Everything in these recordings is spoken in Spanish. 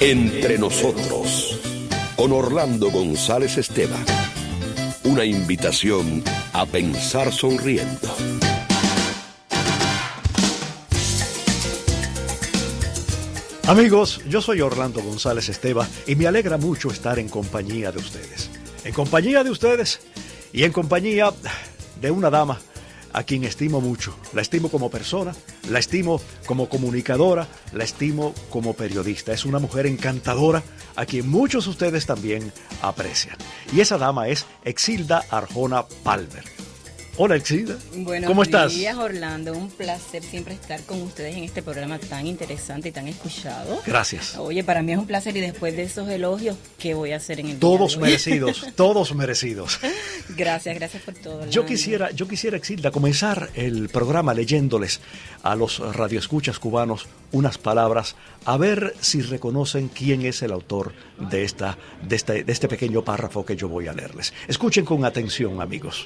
Entre nosotros, con Orlando González Esteban. Una invitación a pensar sonriendo. Amigos, yo soy Orlando González Esteban y me alegra mucho estar en compañía de ustedes. En compañía de ustedes y en compañía de una dama a quien estimo mucho. La estimo como persona, la estimo como comunicadora, la estimo como periodista. Es una mujer encantadora a quien muchos de ustedes también aprecian. Y esa dama es Exilda Arjona Palmer. Hola, Exilda. ¿Cómo estás? Buenos días, Orlando. Un placer siempre estar con ustedes en este programa tan interesante y tan escuchado. Gracias. Oye, para mí es un placer y después de esos elogios, ¿qué voy a hacer en el Todos día de hoy? merecidos, todos merecidos. Gracias por todo, Orlando. Yo quisiera, Exilda, comenzar el programa leyéndoles a los radioescuchas cubanos unas palabras, a ver si reconocen quién es el autor de este pequeño párrafo que yo voy a leerles. Escuchen con atención, amigos.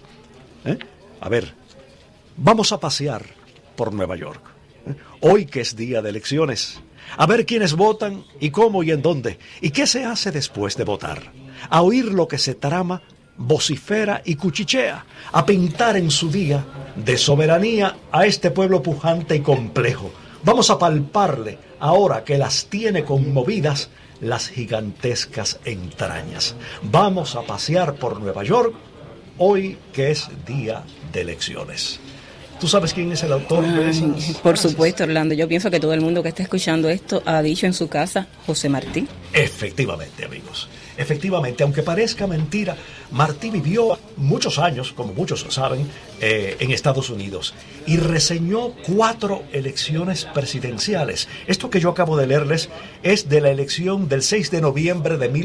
A ver, vamos a pasear por Nueva York. Hoy que es día de elecciones, a ver quiénes votan y cómo y en dónde, y qué se hace después de votar, a oír lo que se trama, vocifera y cuchichea, a pintar en su día de soberanía a este pueblo pujante y complejo. Vamos a palparle, ahora que las tiene conmovidas, las gigantescas entrañas. Vamos a pasear por Nueva York, hoy que es día de elecciones. ¿Tú sabes quién es el autor de esas? Por supuesto, Orlando. Yo pienso que todo el mundo que está escuchando esto ha dicho en su casa José Martí. Efectivamente, amigos. Efectivamente, aunque parezca mentira, Martí vivió muchos años, como muchos saben, en Estados Unidos y reseñó 4 elecciones presidenciales. Esto que yo acabo de leerles es de la elección del 6 de noviembre de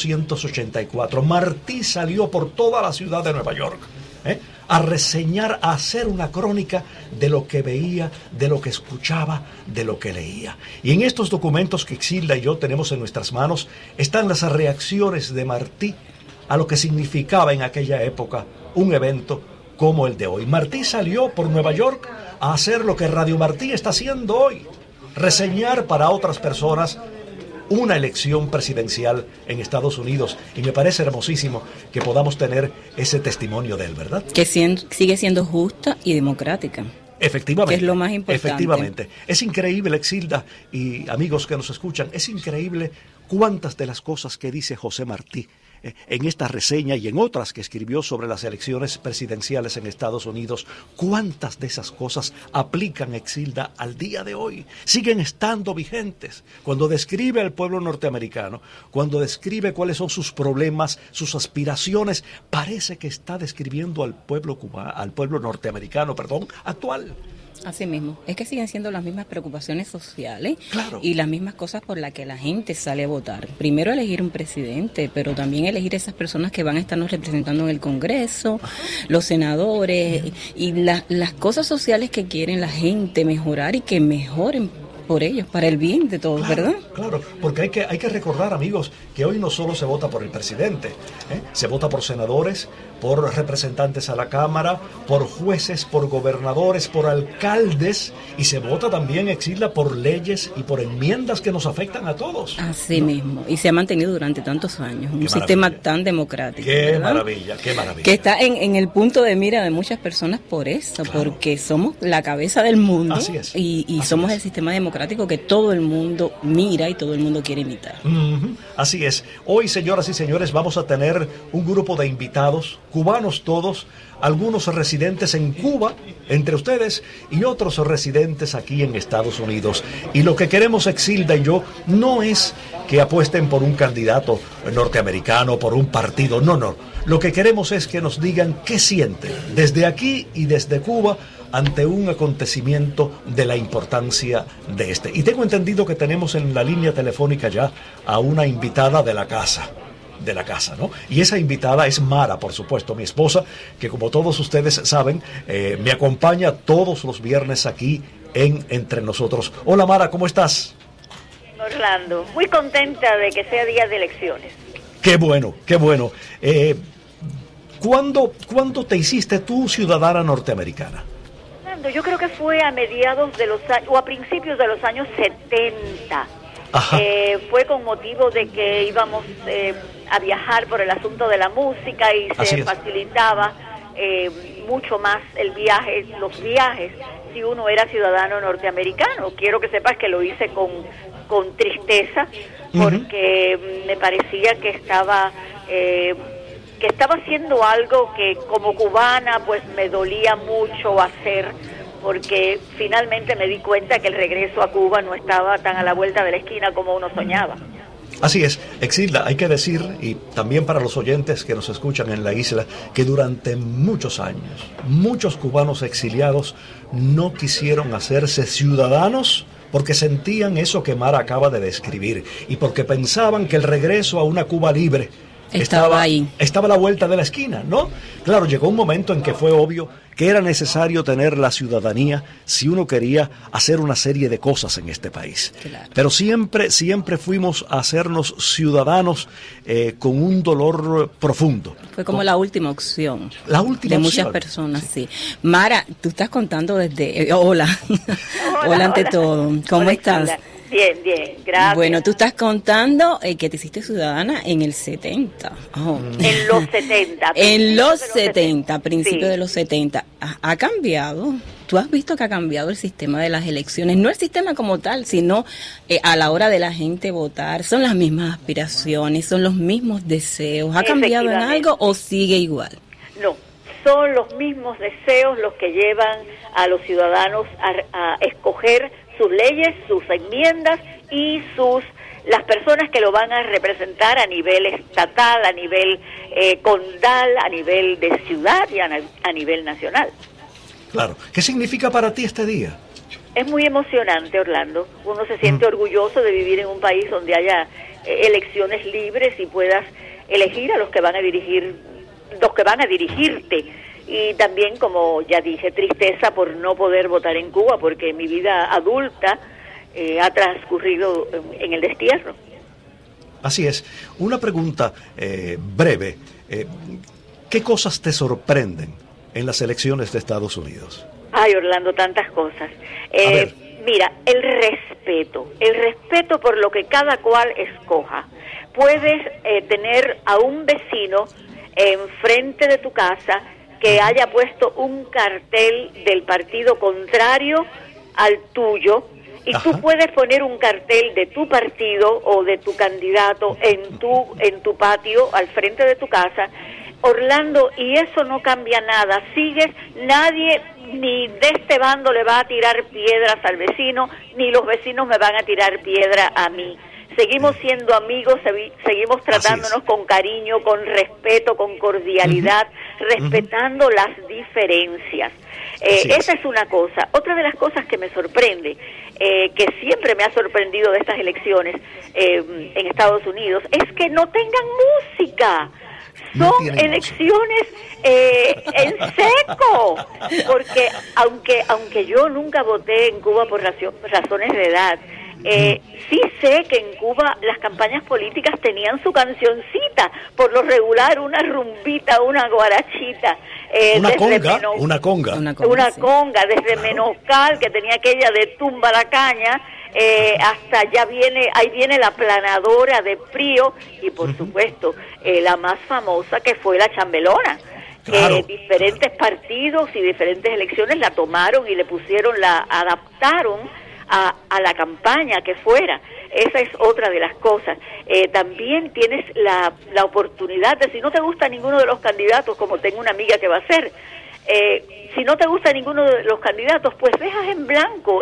1884. Martí salió por toda la ciudad de Nueva York, a reseñar, a hacer una crónica de lo que veía, de lo que escuchaba, de lo que leía. Y en estos documentos que Exilda y yo tenemos en nuestras manos están las reacciones de Martí a lo que significaba en aquella época un evento como el de hoy. Martí salió por Nueva York a hacer lo que Radio Martí está haciendo hoy, reseñar para otras personas una elección presidencial en Estados Unidos, y me parece hermosísimo que podamos tener ese testimonio de él, ¿verdad? Que sigue siendo justa y democrática. Efectivamente. Que es lo más importante. Efectivamente. Es increíble, Exilda y amigos que nos escuchan, es increíble cuántas de las cosas que dice José Martí en esta reseña y en otras que escribió sobre las elecciones presidenciales en Estados Unidos, cuántas de esas cosas aplican, Exilda, al día de hoy. Siguen estando vigentes. Cuando describe al pueblo norteamericano, cuando describe cuáles son sus problemas, sus aspiraciones, parece que está describiendo al pueblo norteamericano, actual. Así mismo, es que siguen siendo las mismas preocupaciones sociales, claro, y las mismas cosas por las que la gente sale a votar. Primero elegir un presidente, pero también elegir esas personas que van a estarnos representando en el Congreso, los senadores, y las cosas sociales que quieren la gente mejorar y que mejoren por ellos, para el bien de todos, claro, ¿verdad? Claro, porque hay que recordar, amigos, que hoy no solo se vota por el presidente, se vota por senadores, por representantes a la Cámara, por jueces, por gobernadores, por alcaldes, y se vota también, Exilda, por leyes y por enmiendas que nos afectan a todos. Así mismo, y se ha mantenido durante tantos años, un sistema tan democrático. Qué ¿verdad? maravilla. Que está en el punto de mira de muchas personas por eso, claro, porque somos la cabeza del mundo. Así es. Y somos el sistema democrático que todo el mundo mira y todo el mundo quiere imitar. Así es. Hoy, señoras y señores, vamos a tener un grupo de invitados, cubanos todos, algunos residentes en Cuba, entre ustedes, y otros residentes aquí en Estados Unidos. Y lo que queremos, Exilda y yo, no es que apuesten por un candidato norteamericano, por un partido, no. Lo que queremos es que nos digan qué sienten desde aquí y desde Cuba ante un acontecimiento de la importancia de este. Y tengo entendido que tenemos en la línea telefónica ya a una invitada de la casa, ¿no? Y esa invitada es Mara, por supuesto, mi esposa, que como todos ustedes saben, me acompaña todos los viernes aquí en Entre Nosotros. Hola Mara, ¿cómo estás? Orlando, muy contenta de que sea día de elecciones. Qué bueno. ¿Cuándo te hiciste tú ciudadana norteamericana? Yo creo que fue a mediados de los años, o a principios de los años 70. Fue con motivo de que íbamos a viajar por el asunto de la música y se facilitaba mucho más los viajes si uno era ciudadano norteamericano. Quiero que sepas que lo hice con tristeza, porque me parecía que estaba haciendo algo que como cubana pues me dolía mucho hacer, porque finalmente me di cuenta que el regreso a Cuba no estaba tan a la vuelta de la esquina como uno soñaba. Así es, Exilda, hay que decir, y también para los oyentes que nos escuchan en la isla, que durante muchos años, muchos cubanos exiliados no quisieron hacerse ciudadanos porque sentían eso que Mara acaba de describir y porque pensaban que el regreso a una Cuba libre estaba a la vuelta de la esquina, ¿no? Claro, llegó un momento en que fue obvio que era necesario tener la ciudadanía si uno quería hacer una serie de cosas en este país. Claro. Pero siempre fuimos a hacernos ciudadanos con un dolor profundo. Fue como la última opción. La última de opción. Muchas personas, sí. Mara, tú estás contando desde... Hola. Hola ante todo. ¿Cómo estás? Hola. Bien, gracias. Bueno, tú estás contando que te hiciste ciudadana en el 70. En los 70. En los 70, principios de los 70. ¿Ha cambiado? ¿Tú has visto que ha cambiado el sistema de las elecciones? No el sistema como tal, sino a la hora de la gente votar. ¿Son las mismas aspiraciones? ¿Son los mismos deseos? ¿Ha cambiado en algo o sigue igual? No, son los mismos deseos los que llevan a los ciudadanos a escoger sus leyes, sus enmiendas y las personas que lo van a representar a nivel estatal, a nivel condal, a nivel de ciudad y a nivel nacional. Claro. ¿Qué significa para ti este día? Es muy emocionante, Orlando. Uno se siente orgulloso de vivir en un país donde haya elecciones libres y puedas elegir a los que van a dirigirte. Y también, como ya dije, tristeza por no poder votar en Cuba, porque mi vida adulta ha transcurrido en el destierro. Así es. Una pregunta breve. ¿Qué cosas te sorprenden en las elecciones de Estados Unidos? Ay, Orlando, tantas cosas. Mira, el respeto por lo que cada cual escoja. Puedes tener a un vecino enfrente de tu casa que haya puesto un cartel del partido contrario al tuyo, y tú puedes poner un cartel de tu partido o de tu candidato en tu patio al frente de tu casa, Orlando, y eso no cambia nada. Nadie ni de este bando le va a tirar piedras al vecino, ni los vecinos me van a tirar piedra a mí. Seguimos siendo amigos, seguimos tratándonos con cariño, con respeto, con cordialidad, respetando las diferencias. Esa es una cosa. Otra de las cosas que me sorprende, que siempre me ha sorprendido de estas elecciones en Estados Unidos, es que no tengan música. Son elecciones en seco, porque aunque yo nunca voté en Cuba por razones de edad, sí sé que en Cuba las campañas políticas tenían su cancioncita, por lo regular una rumbita, una guarachita, una conga, desde Menoscal, que tenía aquella de Tumba la Caña, hasta ahí viene la planadora de Prío, y por supuesto la más famosa, que fue la chambelona, que diferentes partidos y diferentes elecciones la tomaron y la adaptaron a la campaña que fuera. Esa es otra de las cosas. También tienes la oportunidad de, si no te gusta ninguno de los candidatos, como tengo una amiga que va a hacer, si no te gusta ninguno de los candidatos, pues dejas en blanco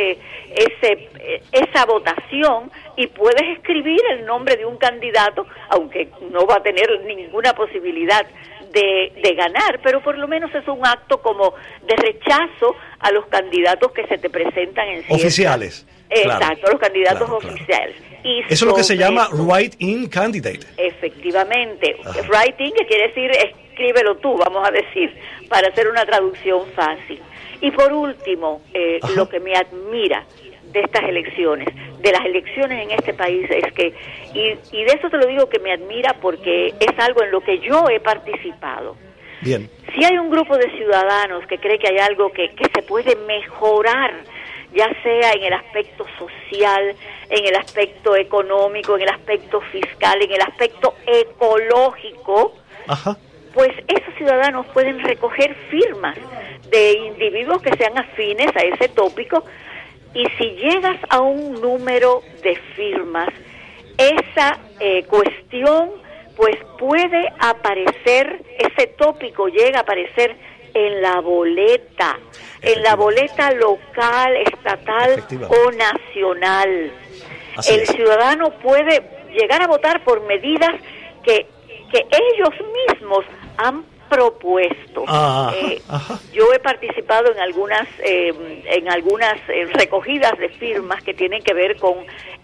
esa votación y puedes escribir el nombre de un candidato, aunque no va a tener ninguna posibilidad de ganar, pero por lo menos es un acto como de rechazo a los candidatos que se te presentan en oficiales. Exacto, los candidatos oficiales. Y eso es lo que se llama write-in candidate. Efectivamente, write-in, que quiere decir escríbelo tú, vamos a decir, para hacer una traducción fácil. Y por último, lo que me admira de estas elecciones, de las elecciones en este país, es que, y de eso te lo digo que me admira porque es algo en lo que yo he participado. Bien. Si hay un grupo de ciudadanos que cree que hay algo que se puede mejorar, ya sea en el aspecto social, en el aspecto económico, en el aspecto fiscal, en el aspecto ecológico, pues esos ciudadanos pueden recoger firmas de individuos que sean afines a ese tópico, y si llegas a un número de firmas, esa cuestión pues puede aparecer, ese tópico llega a aparecer en la boleta local, estatal o nacional. El ciudadano puede llegar a votar por medidas que ellos mismos han propuesto. Yo he participado en algunas recogidas de firmas que tienen que ver con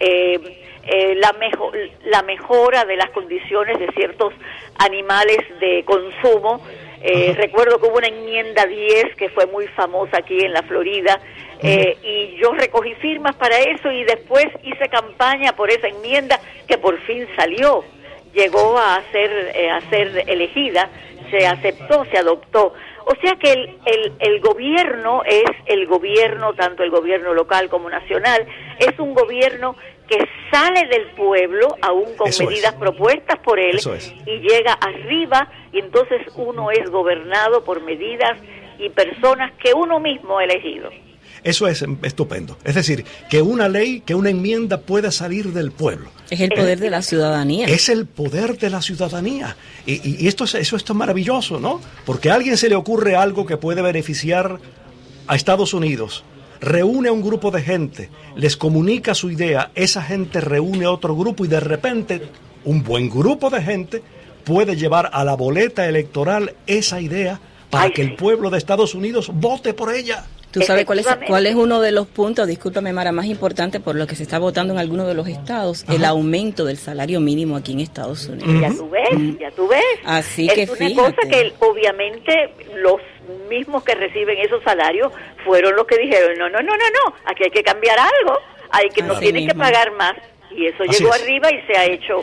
la mejora de las condiciones de ciertos animales de consumo. Recuerdo que hubo una enmienda 10 que fue muy famosa aquí en la Florida, y yo recogí firmas para eso, y después hice campaña por esa enmienda que por fin salió, llegó a ser elegida, se aceptó, se adoptó. O sea que el gobierno es el gobierno, tanto el gobierno local como nacional, es un gobierno que sale del pueblo, aún con medidas propuestas por él, y llega arriba, y entonces uno es gobernado por medidas y personas que uno mismo ha elegido. Eso es estupendo. Es decir, que una ley, que una enmienda pueda salir del pueblo. Es el poder de la ciudadanía. Es el poder de la ciudadanía. Y eso es maravilloso, ¿no? Porque a alguien se le ocurre algo que puede beneficiar a Estados Unidos. Reúne a un grupo de gente, les comunica su idea, esa gente reúne a otro grupo, y de repente un buen grupo de gente puede llevar a la boleta electoral esa idea para que el pueblo de Estados Unidos vote por ella. ¿Tú sabes cuál es uno de los puntos, discúlpame Mara, más importante por lo que se está votando en algunos de los estados? El aumento del salario mínimo aquí en Estados Unidos. Ya tú ves. Así es que una fíjate. cosa que obviamente los mismos que reciben esos salarios fueron los que dijeron, no, aquí hay que cambiar algo, nos tienen que pagar más, y eso llegó arriba y se ha hecho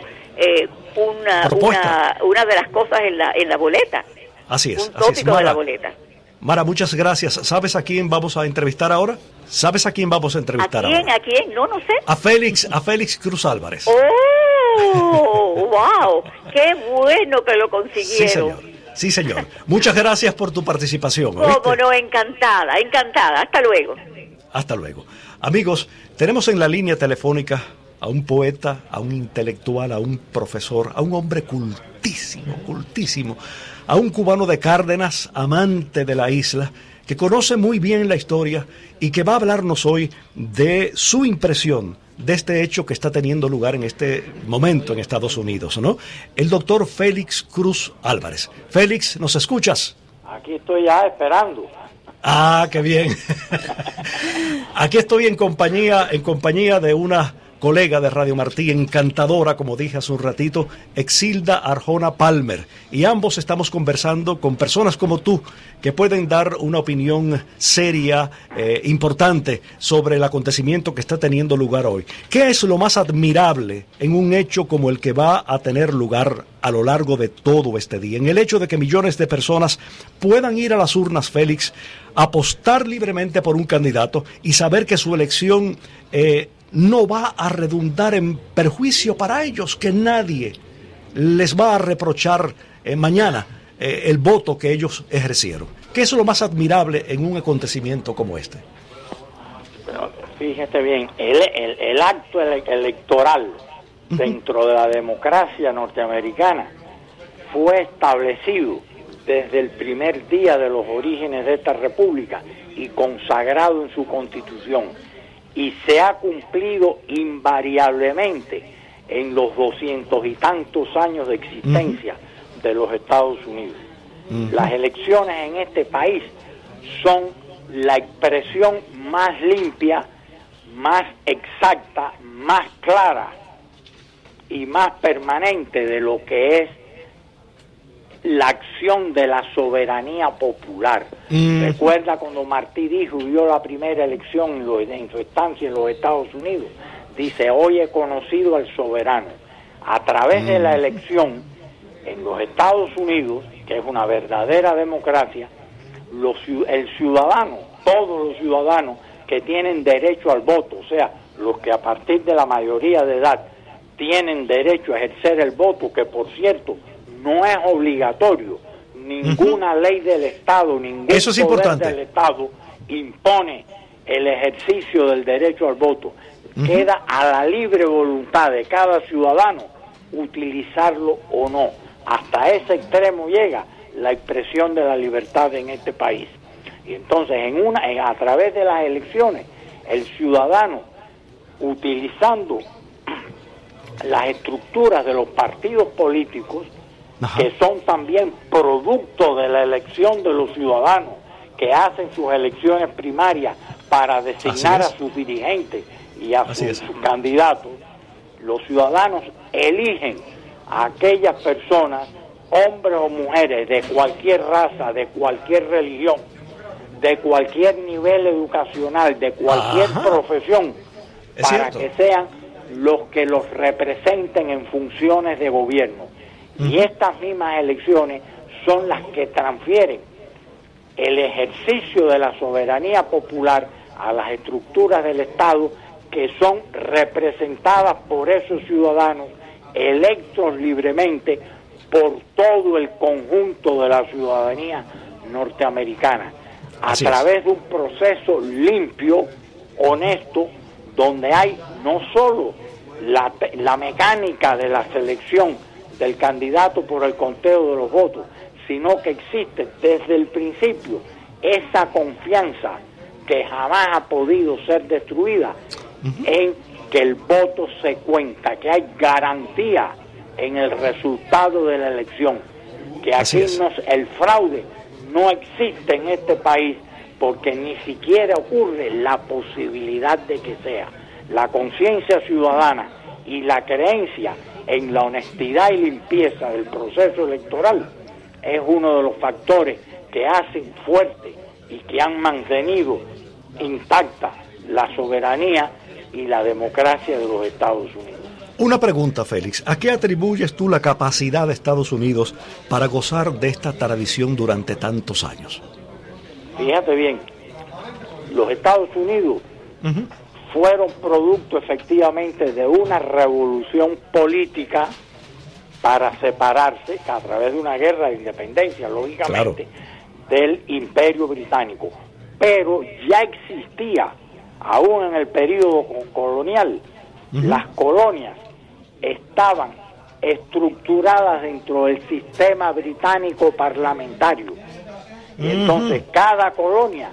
una de las cosas en la boleta. Así es. Un tópico de la boleta. Mara, muchas gracias. ¿Sabes a quién vamos a entrevistar ahora? ¿A quién? ¿A quién? No sé. A Félix Cruz Álvarez. ¡Oh, wow! ¡Qué bueno que lo consiguieron! Sí, señor. Muchas gracias por tu participación. Cómo no, encantada. Hasta luego. Amigos, tenemos en la línea telefónica a un poeta, a un intelectual, a un profesor, a un hombre cultísimo, a un cubano de Cárdenas, amante de la isla, que conoce muy bien la historia y que va a hablarnos hoy de su impresión de este hecho que está teniendo lugar en este momento en Estados Unidos, ¿no? El doctor Félix Cruz Álvarez. Félix, ¿nos escuchas? Aquí estoy ya esperando. Ah, qué bien. Aquí estoy en compañía de una colega de Radio Martí, encantadora, como dije hace un ratito, Exilda Arjona Palmer, y ambos estamos conversando con personas como tú, que pueden dar una opinión seria, importante, sobre el acontecimiento que está teniendo lugar hoy. ¿Qué es lo más admirable en un hecho como el que va a tener lugar a lo largo de todo este día? En el hecho de que millones de personas puedan ir a las urnas, Félix, apostar libremente por un candidato y saber que su elección no va a redundar en perjuicio para ellos, que nadie les va a reprochar mañana el voto que ellos ejercieron. ¿Qué es lo más admirable en un acontecimiento como este? Pero fíjate bien, el acto electoral dentro de la democracia norteamericana fue establecido desde el primer día de los orígenes de esta república y consagrado en su constitución, y se ha cumplido invariablemente en los 200 y tantos años de existencia de los Estados Unidos. Las elecciones en este país son la expresión más limpia, más exacta, más clara y más permanente de lo que es la acción de la soberanía popular. Recuerda cuando Martí dijo, vio la primera elección en su estancia en los Estados Unidos, dice, hoy he conocido al soberano. A través de la elección en los Estados Unidos, que es una verdadera democracia, el ciudadano, todos los ciudadanos que tienen derecho al voto, o sea, los que a partir de la mayoría de edad tienen derecho a ejercer el voto, que por cierto no es obligatorio. Ninguna ley del Estado, ningún poder del Estado impone el ejercicio del derecho al voto. Queda a la libre voluntad de cada ciudadano utilizarlo o no. Hasta ese extremo llega la expresión de la libertad en este país. Y entonces a través de las elecciones, el ciudadano, utilizando las estructuras de los partidos políticos, que son también producto de la elección de los ciudadanos, que hacen sus elecciones primarias para designar a sus dirigentes y a sus candidatos, los ciudadanos eligen a aquellas personas, hombres o mujeres, de cualquier raza, de cualquier religión, de cualquier nivel educacional, de cualquier profesión, para que sean los que los representen en funciones de gobierno. Y estas mismas elecciones son las que transfieren el ejercicio de la soberanía popular a las estructuras del Estado, que son representadas por esos ciudadanos electos libremente por todo el conjunto de la ciudadanía norteamericana, a través de un proceso limpio, honesto, donde hay no solo la mecánica de la selección del candidato por el conteo de los votos, sino que existe desde el principio esa confianza que jamás ha podido ser destruida en que el voto se cuenta, que hay garantía en el resultado de la elección, que aquí el fraude no existe en este país, porque ni siquiera ocurre la posibilidad de que sea. La conciencia ciudadana y la creencia en la honestidad y limpieza del proceso electoral es uno de los factores que hacen fuerte y que han mantenido intacta la soberanía y la democracia de los Estados Unidos. Una pregunta, Félix. ¿A qué atribuyes tú la capacidad de Estados Unidos para gozar de esta tradición durante tantos años? Fíjate bien, los Estados Unidos fueron producto efectivamente de una revolución política para separarse, a través de una guerra de independencia, lógicamente, del Imperio Británico. Pero ya existía, aún en el periodo colonial, las colonias estaban estructuradas dentro del sistema británico parlamentario. Y entonces cada colonia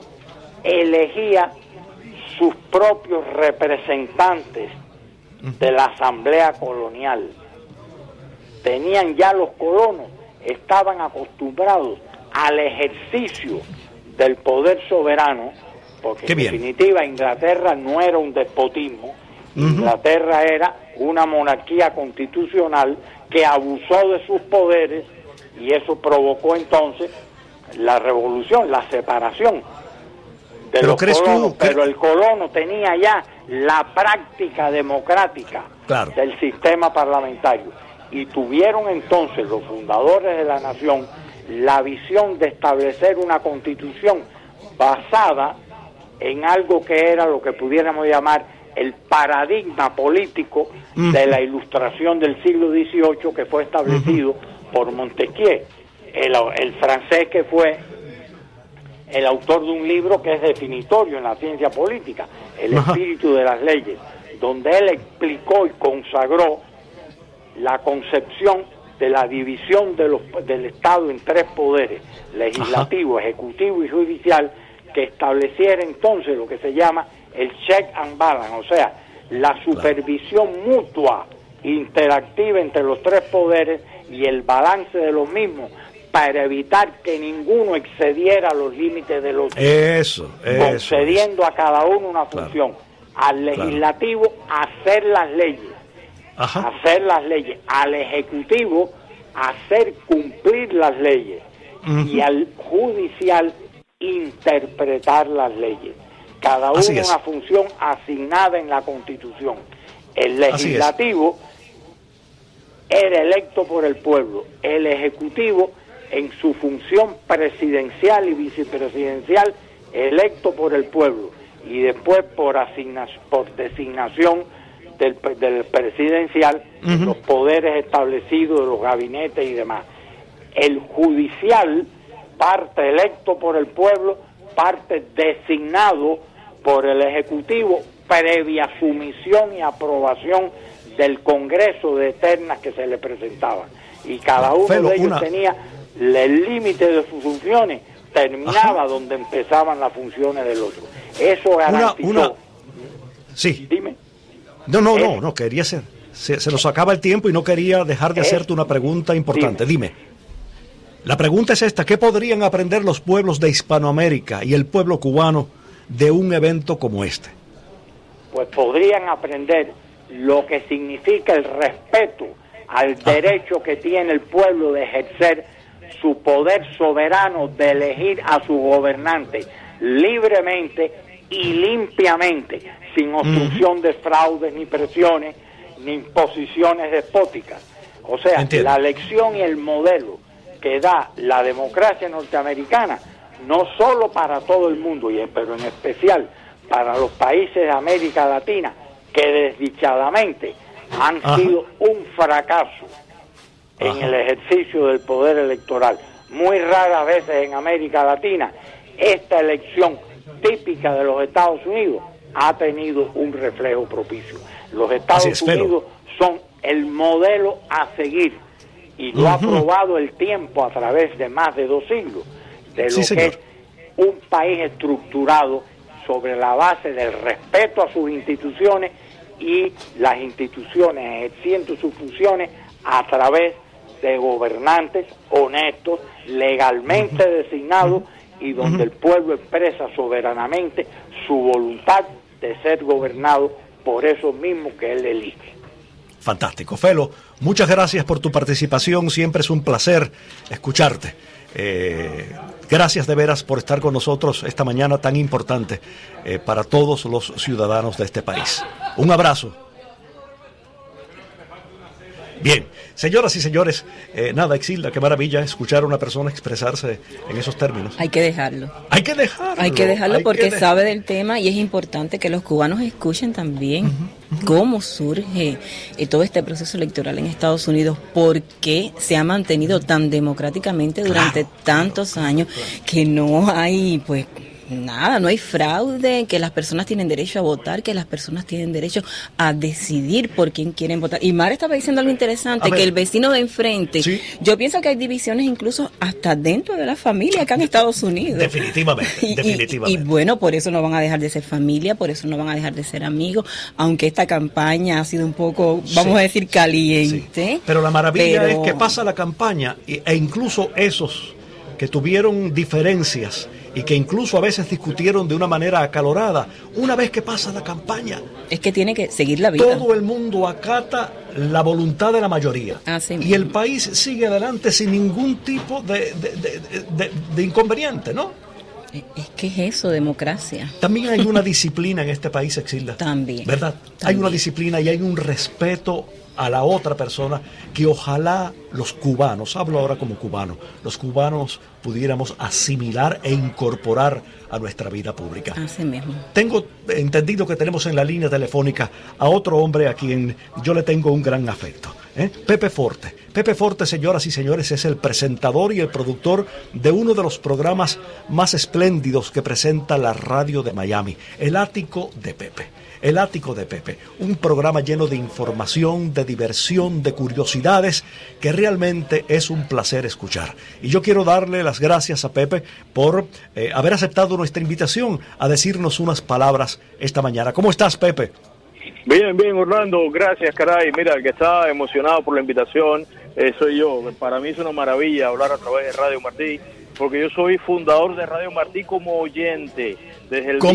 elegía sus propios representantes de la asamblea colonial. Tenían ya los colonos, estaban acostumbrados al ejercicio del poder soberano, porque en definitiva Inglaterra no era un despotismo, Inglaterra era una monarquía constitucional que abusó de sus poderes, y eso provocó entonces la revolución, la separación de los colonos, pero el colono tenía ya la práctica democrática del sistema parlamentario, y tuvieron entonces los fundadores de la nación la visión de establecer una constitución basada en algo que era lo que pudiéramos llamar el paradigma político de la Ilustración del siglo XVIII, que fue establecido por Montesquieu, el francés, que fue el autor de un libro que es definitorio en la ciencia política, El espíritu de las leyes, donde él explicó y consagró la concepción de la división del Estado en tres poderes, legislativo, ejecutivo y judicial, que estableciera entonces lo que se llama el check and balance, o sea, la supervisión mutua, interactiva entre los tres poderes y el balance de los mismos, para evitar que ninguno excediera los límites del otro, concediendo a cada uno una función. Al legislativo, hacer las leyes, al ejecutivo, hacer cumplir las leyes, y al judicial, interpretar las leyes. Cada uno una función asignada en la Constitución. El legislativo era electo por el pueblo, el ejecutivo en su función presidencial y vicepresidencial electo por el pueblo, y después por designación del presidencial, los poderes establecidos de los gabinetes y demás. El judicial, parte electo por el pueblo, parte designado por el Ejecutivo, previa sumisión y aprobación del Congreso de ternas que se le presentaban. Y cada uno de ellos tenía el límite de sus funciones, terminaba donde empezaban las funciones del otro. Eso garantizó. Sí. Dime. No, quería ser. Se nos acaba el tiempo y no quería dejar de hacerte una pregunta importante. Dime. La pregunta es esta: ¿qué podrían aprender los pueblos de Hispanoamérica y el pueblo cubano de un evento como este? Pues podrían aprender lo que significa el respeto al derecho que tiene el pueblo de ejercer su poder soberano de elegir a su gobernante libremente y limpiamente, sin obstrucción de fraudes, ni presiones, ni imposiciones despóticas. O sea, Entiendo. la lección y el modelo que da la democracia norteamericana, no solo para todo el mundo, pero en especial para los países de América Latina, que desdichadamente han sido un fracaso en el ejercicio del poder electoral. Muy raras veces en América Latina esta elección típica de los Estados Unidos ha tenido un reflejo propicio. Los Estados Unidos son el modelo a seguir, y lo ha probado el tiempo a través de más de 2 siglos, de lo que es un país estructurado sobre la base del respeto a sus instituciones, y las instituciones ejerciendo sus funciones a través de gobernantes honestos, legalmente designados, y donde el pueblo expresa soberanamente su voluntad de ser gobernado por esos mismos que él elige. Fantástico. Felo, muchas gracias por tu participación, siempre es un placer escucharte. Gracias de veras por estar con nosotros esta mañana tan importante para todos los ciudadanos de este país. Un abrazo. Bien, señoras y señores, nada, Exilda, qué maravilla escuchar a una persona expresarse en esos términos. Hay que dejarlo. Hay que dejarlo. Hay que dejarlo porque sabe del tema, y es importante que los cubanos escuchen también cómo surge todo este proceso electoral en Estados Unidos, por qué se ha mantenido tan democráticamente durante tantos años, que no hay, pues, nada, no hay fraude, que las personas tienen derecho a votar, que las personas tienen derecho a decidir por quién quieren votar. Y Mara estaba diciendo algo interesante, que el vecino de enfrente, yo pienso que hay divisiones incluso hasta dentro de la familia acá en Estados Unidos. Definitivamente. Y bueno, por eso no van a dejar de ser familia, por eso no van a dejar de ser amigos, aunque esta campaña ha sido un poco, vamos a decir, caliente. Pero la maravilla es que pasa la campaña e incluso esos que tuvieron diferencias y que incluso a veces discutieron de una manera acalorada, una vez que pasa la campaña, es que tiene que seguir la vida. Todo el mundo acata la voluntad de la mayoría. Y el país sigue adelante sin ningún tipo de inconveniente, ¿no? Es que es eso, democracia. También hay una disciplina en este país, Exilda. También. ¿Verdad? Hay una disciplina y hay un respeto a la otra persona que ojalá los cubanos, hablo ahora como cubano, los cubanos pudiéramos asimilar e incorporar a nuestra vida pública. Así mismo. Tengo entendido que tenemos en la línea telefónica a otro hombre a quien yo le tengo un gran afecto, Pepe Forte. Pepe Forte, señoras y señores, es el presentador y el productor de uno de los programas más espléndidos que presenta la radio de Miami, El Ático de Pepe. El Ático de Pepe, un programa lleno de información, de diversión, de curiosidades, que realmente es un placer escuchar. Y yo quiero darle las gracias a Pepe por haber aceptado nuestra invitación a decirnos unas palabras esta mañana. ¿Cómo estás, Pepe? Bien, Orlando, gracias, caray. Mira, el que está emocionado por la invitación soy yo. Para mí es una maravilla hablar a través de Radio Martí, porque yo soy fundador de Radio Martí como oyente. Desde el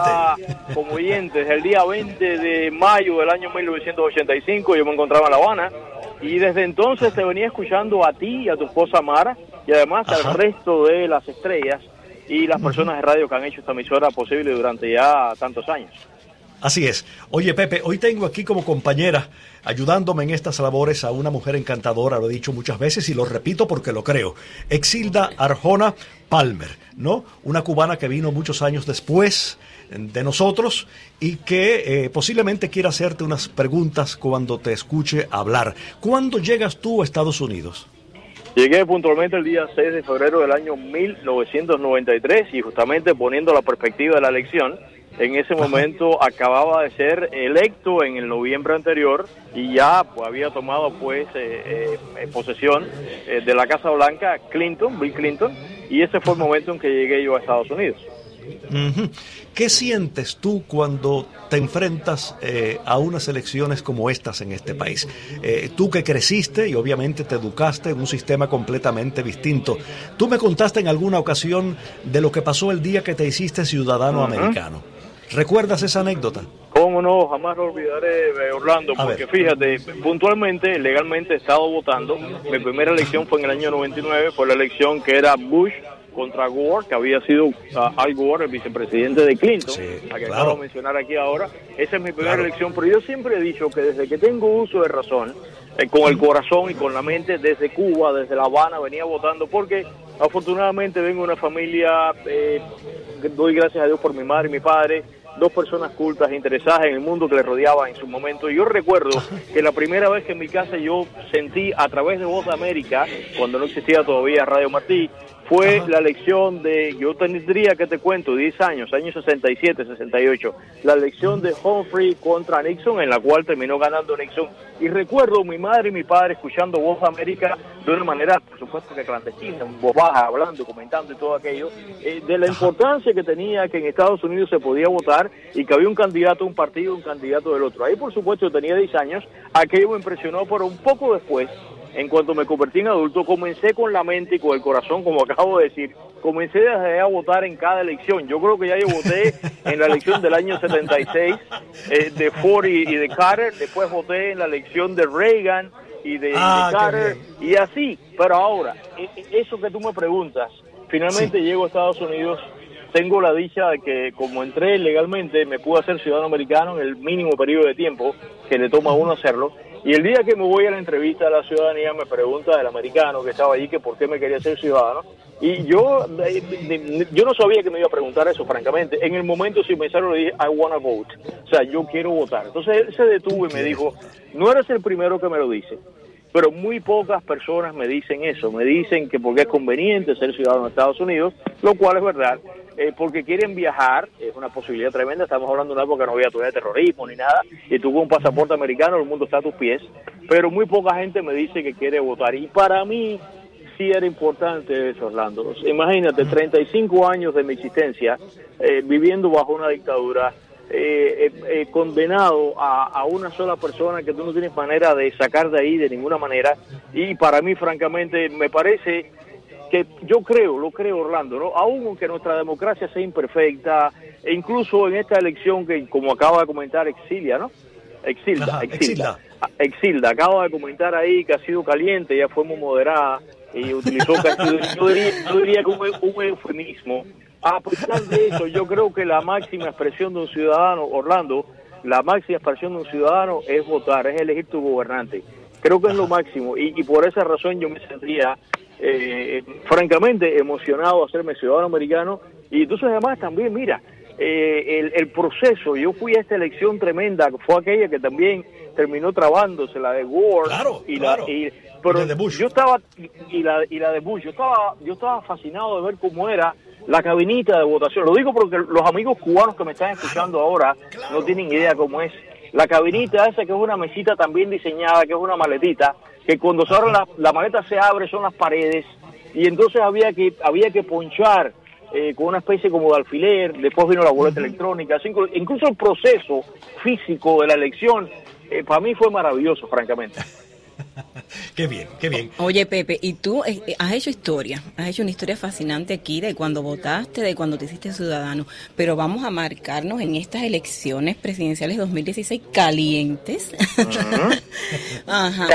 día 20 de mayo del año 1985 yo me encontraba en La Habana, y desde entonces te venía escuchando a ti y a tu esposa Mara, y además al resto de las estrellas y las personas de radio que han hecho esta emisora posible durante ya tantos años. Así es. Oye, Pepe, hoy tengo aquí como compañera, ayudándome en estas labores, a una mujer encantadora, lo he dicho muchas veces y lo repito porque lo creo. Exilda Arjona Palmer, ¿no? Una cubana que vino muchos años después de nosotros y que posiblemente quiera hacerte unas preguntas cuando te escuche hablar. ¿Cuándo llegas tú a Estados Unidos? Llegué puntualmente el día 6 de febrero del año 1993 y justamente poniendo la perspectiva de la elección, en ese momento acababa de ser electo en el noviembre anterior y ya pues, había tomado pues posesión de la Casa Blanca Bill Clinton, y ese fue el momento en que llegué yo a Estados Unidos. Uh-huh. ¿Qué sientes tú cuando te enfrentas a unas elecciones como estas en este país? Tú que creciste y obviamente te educaste en un sistema completamente distinto. Tú me contaste en alguna ocasión de lo que pasó el día que te hiciste ciudadano americano. ¿Recuerdas esa anécdota? ¿Cómo no? Jamás lo olvidaré, Orlando, porque fíjate, puntualmente, legalmente he estado votando. Mi primera elección fue en el año 99, fue la elección que era Bush contra Gore, que había sido Al Gore, el vicepresidente de Clinton, a que acabo de mencionar aquí ahora. Esa es mi primera elección, pero yo siempre he dicho que desde que tengo uso de razón, con el corazón y con la mente, desde Cuba, desde La Habana, venía votando, porque afortunadamente vengo de una familia, doy gracias a Dios por mi madre y mi padre, dos personas cultas e interesadas en el mundo que les rodeaba en su momento. Y yo recuerdo que la primera vez que en mi casa yo sentí a través de Voz de América, cuando no existía todavía Radio Martí, fue la elección de, yo tendría que te cuento, 10 años 67, 68, la elección de Humphrey contra Nixon, en la cual terminó ganando Nixon. Y recuerdo mi madre y mi padre escuchando Voz de América de una manera, por supuesto que clandestina, en voz baja, hablando, comentando y todo aquello, de la importancia que tenía que en Estados Unidos se podía votar y que había un candidato de un partido y un candidato del otro. Ahí, por supuesto, yo tenía 10 años, aquello me impresionó, pero un poco después, en cuanto me convertí en adulto, comencé con la mente y con el corazón, como acabo de decir, comencé desde a votar en cada elección. Yo creo que ya yo voté en la elección del año 76 de Ford y de Carter, después voté en la elección de Reagan y de Carter, y así. Pero ahora, eso que tú me preguntas, finalmente llego a Estados Unidos, tengo la dicha de que como entré legalmente, me pude hacer ciudadano americano en el mínimo periodo de tiempo que le toma a uno hacerlo. Y el día que me voy a la entrevista de la ciudadanía me pregunta el americano que estaba allí que por qué me quería ser ciudadano. Y yo no sabía que me iba a preguntar eso, francamente. En el momento sin pensarlo le dije, I wanna vote. O sea, yo quiero votar. Entonces él se detuvo y me dijo, no eres el primero que me lo dice, pero muy pocas personas me dicen eso. Me dicen que porque es conveniente ser ciudadano de Estados Unidos, lo cual es verdad. Porque quieren viajar, es una posibilidad tremenda. Estamos hablando de una época que no había todavía terrorismo ni nada, y tú con un pasaporte americano, el mundo está a tus pies, pero muy poca gente me dice que quiere votar, y para mí sí era importante eso, Orlando. Imagínate, 35 años de mi existencia, viviendo bajo una dictadura, condenado a una sola persona que tú no tienes manera de sacar de ahí de ninguna manera, y para mí francamente me parece que yo lo creo, Orlando, ¿no? Aún aunque nuestra democracia sea imperfecta, e incluso en esta elección que, como acaba de comentar Exilda, acaba de comentar ahí que ha sido caliente, ya fue muy moderada y utilizó yo diría que un eufemismo. A pesar de eso, yo creo que la máxima expresión de un ciudadano, Orlando, la máxima expresión de un ciudadano es votar, es elegir tu gobernante. Creo que es lo máximo, y por esa razón yo me sentía francamente emocionado de hacerme ciudadano americano. Y entonces además también, mira, el proceso, yo fui a esta elección tremenda, fue aquella que también terminó trabándose, la de Gore, pero la de Bush. Yo estaba, y la de Bush, yo estaba fascinado de ver cómo era la cabinita de votación. Lo digo porque los amigos cubanos que me están escuchando ahora no tienen idea cómo es. La cabinita esa, que es una mesita también diseñada, que es una maletita, que cuando se abre la maleta se abre, son las paredes, y entonces había que ponchar con una especie como de alfiler. Después vino la boleta electrónica, incluso el proceso físico de la elección, para mí fue maravilloso, francamente. Qué bien, qué bien. Oye, Pepe, y tú has hecho una historia fascinante aquí de cuando votaste, de cuando te hiciste ciudadano, pero vamos a marcarnos en estas elecciones presidenciales 2016 calientes. Ajá.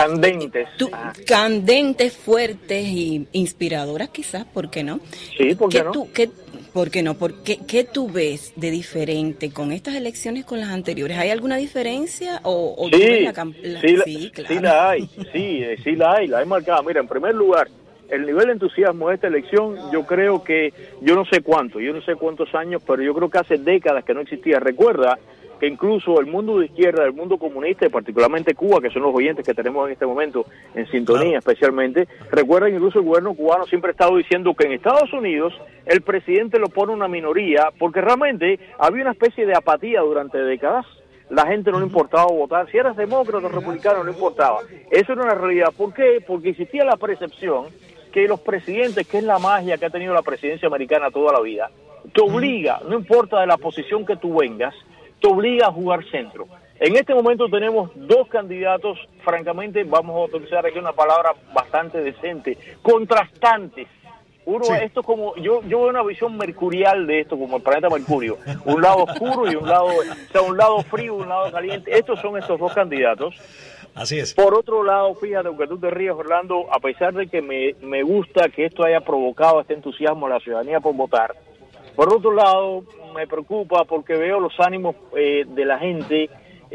Candentes. Fuertes y inspiradoras quizás, ¿por qué no? Sí, ¿por qué no? ¿Por qué no? ¿Qué tú ves de diferente con estas elecciones con las anteriores? ¿Hay alguna diferencia? ¿O Sí, tú ves sí, claro. sí la hay, sí la hay marcada. Mira, en primer lugar, el nivel de entusiasmo de esta elección, yo creo que, yo no sé cuántos años, pero yo creo que hace décadas que no existía. Recuerda que incluso el mundo de izquierda, el mundo comunista, y particularmente Cuba, que son los oyentes que tenemos en este momento en sintonía especialmente, recuerda que incluso el gobierno cubano siempre ha estado diciendo que en Estados Unidos el presidente lo pone una minoría, porque realmente había una especie de apatía durante décadas. La gente no le importaba votar, si eras demócrata o republicano no importaba. Eso era una realidad. ¿Por qué? Porque existía la percepción que los presidentes, que es la magia que ha tenido la presidencia americana toda la vida, te obliga, no importa de la posición que tú vengas, te obliga a jugar centro. En este momento tenemos dos candidatos, francamente, vamos a utilizar aquí una palabra bastante decente, contrastantes. Uno, sí. Esto como, yo veo una visión mercurial de esto, como el planeta Mercurio, un lado oscuro y un lado frío, un lado caliente. Estos son estos dos candidatos. Así es. Por otro lado, fíjate, aunque tú te rías, Orlando, a pesar de que me gusta que esto haya provocado este entusiasmo a la ciudadanía por votar, por otro lado, me preocupa porque veo los ánimos de la gente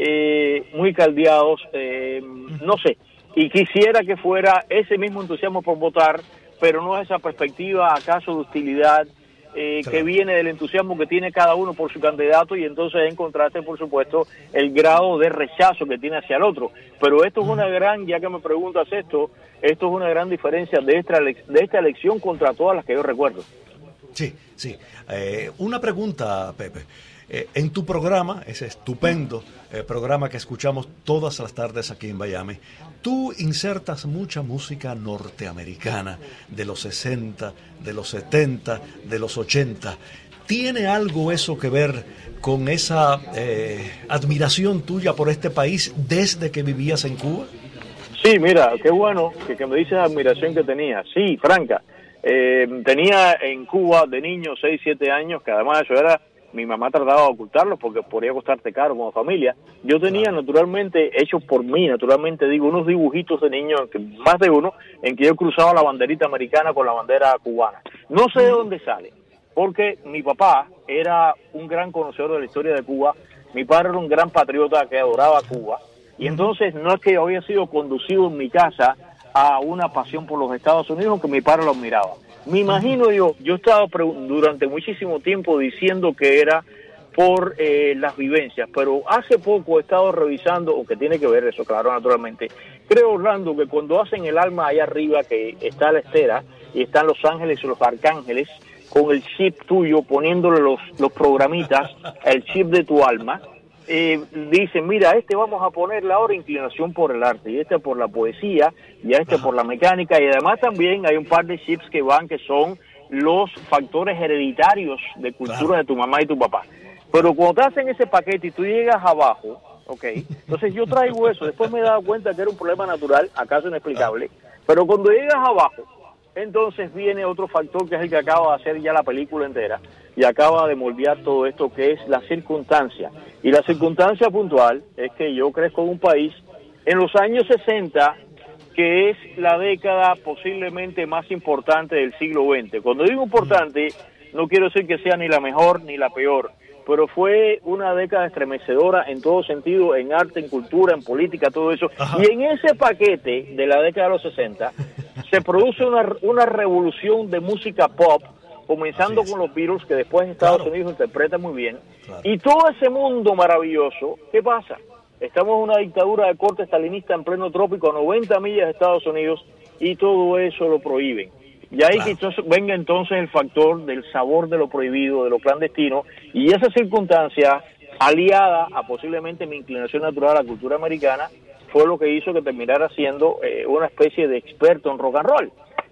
muy caldeados, no sé, y quisiera que fuera ese mismo entusiasmo por votar, pero no esa perspectiva acaso de hostilidad que viene del entusiasmo que tiene cada uno por su candidato, y entonces en contraste, por supuesto, el grado de rechazo que tiene hacia el otro. Pero esto es una gran, ya que me preguntas esto es una gran diferencia de esta elección contra todas las que yo recuerdo. Sí. Una pregunta, Pepe. En tu programa, ese estupendo programa que escuchamos todas las tardes aquí en Miami, tú insertas mucha música norteamericana de los 60, de los 70, de los 80. ¿Tiene algo eso que ver con esa admiración tuya por este país desde que vivías en Cuba? Sí, mira, qué bueno que me dices la admiración que tenía. Sí, franca. Tenía en Cuba de niño 6, 7 años, que además eso era, mi mamá trataba de ocultarlo porque podría costarte caro como familia. Yo tenía naturalmente, hechos por mí, naturalmente digo, unos dibujitos de niño, más de uno, en que yo cruzaba la banderita americana con la bandera cubana. No sé de dónde sale, porque mi papá era un gran conocedor de la historia de Cuba, mi padre era un gran patriota que adoraba Cuba, y entonces no es que yo había sido conducido en mi casa a una pasión por los Estados Unidos, aunque mi padre lo admiraba. Me imagino yo he estado durante muchísimo tiempo diciendo que era por las vivencias, pero hace poco he estado revisando, o que tiene que ver eso, claro, naturalmente. Creo, Orlando, que cuando hacen el alma allá arriba, que está la estera, y están los ángeles y los arcángeles, con el chip tuyo, poniéndole los programitas, el chip de tu alma, dicen, mira, a este vamos a ponerle ahora inclinación por el arte, y este por la poesía, y a este por la mecánica, y además también hay un par de chips que van, que son los factores hereditarios de cultura de tu mamá y tu papá. Pero cuando te hacen ese paquete y tú llegas abajo, entonces yo traigo eso, después me he dado cuenta que era un problema natural, acaso inexplicable, pero cuando llegas abajo, entonces viene otro factor que es el que acaba de hacer ya la película entera y acaba de moldear todo esto, que es la circunstancia. Y la circunstancia puntual es que yo crezco en un país en los años 60, que es la década posiblemente más importante del siglo XX. Cuando digo importante, no quiero decir que sea ni la mejor ni la peor, pero fue una década estremecedora en todo sentido, en arte, en cultura, en política, todo eso. Ajá. Y en ese paquete de la década de los 60 se produce una revolución de música pop, comenzando con los Beatles, que después Estados Unidos interpreta muy bien. Y todo ese mundo maravilloso, ¿qué pasa? Estamos en una dictadura de corte stalinista en pleno trópico, a 90 millas de Estados Unidos, y todo eso lo prohíben. Y ahí que venga entonces el factor del sabor de lo prohibido, de lo clandestino, y esa circunstancia, aliada a posiblemente mi inclinación natural a la cultura americana, fue lo que hizo que terminara siendo una especie de experto en rock and roll.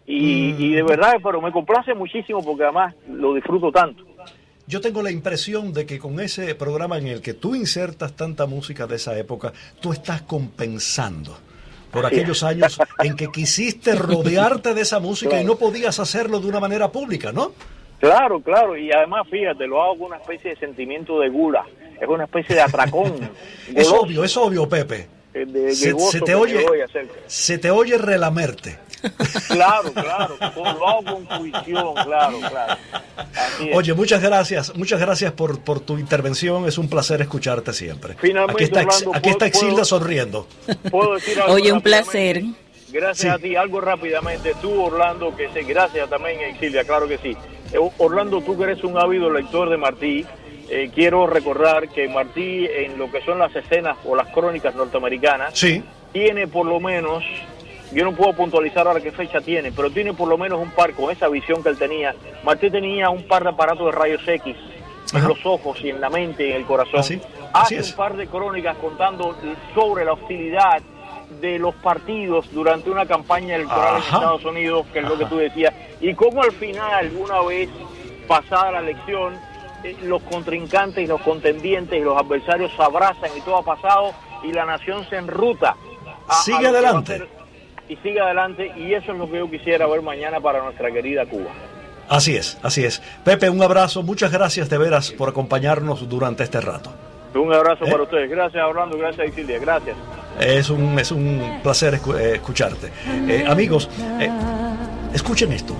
Y de verdad, pero me complace muchísimo porque además lo disfruto tanto. Yo tengo la impresión de que con ese programa en el que tú insertas tanta música de esa época, tú estás compensando por aquellos años en que quisiste rodearte de esa música y no podías hacerlo de una manera pública, ¿no? Claro, y además, fíjate, lo hago con una especie de sentimiento de gula, es una especie de atracón. Es obvio, Pepe. Se te oye relamerte. Claro, lo hago con fruición, claro. Así es. Oye, muchas gracias por tu intervención, es un placer escucharte siempre. Finalmente, aquí está Exilda sonriendo. ¿Puedo decir algo? Oye, un placer. Gracias a ti, algo rápidamente. Tú, Orlando, que sé, gracias también, Exilda, claro que sí. Orlando, tú que eres un ávido lector de Martí, quiero recordar que Martí, en lo que son las escenas o las crónicas norteamericanas, sí, tiene por lo menos, yo no puedo puntualizar ahora qué fecha tiene, pero tiene por lo menos un par, con esa visión que él tenía. Martí tenía un par de aparatos de rayos X en los ojos y en la mente y en el corazón. Hace un par de crónicas contando sobre la hostilidad de los partidos durante una campaña electoral en Estados Unidos, que es lo que tú decías, y cómo al final, una vez pasada la elección, los contrincantes y los contendientes y los adversarios se abrazan y todo ha pasado y la nación se enruta. Sigue adelante. Y sigue adelante, y eso es lo que yo quisiera ver mañana para nuestra querida Cuba. Así es. Pepe, un abrazo, muchas gracias de veras por acompañarnos durante este rato. Un abrazo para ustedes. Gracias, Orlando, gracias, Exilda, gracias. Es un placer escucharte. Amigos, escuchen esto.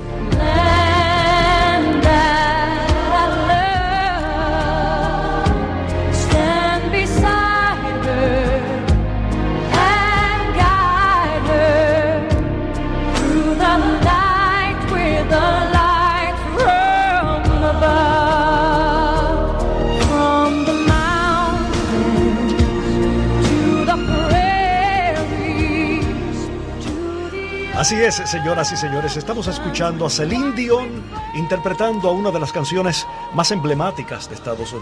Así es, señoras y señores, estamos escuchando a Celine Dion interpretando a una de las canciones más emblemáticas de Estados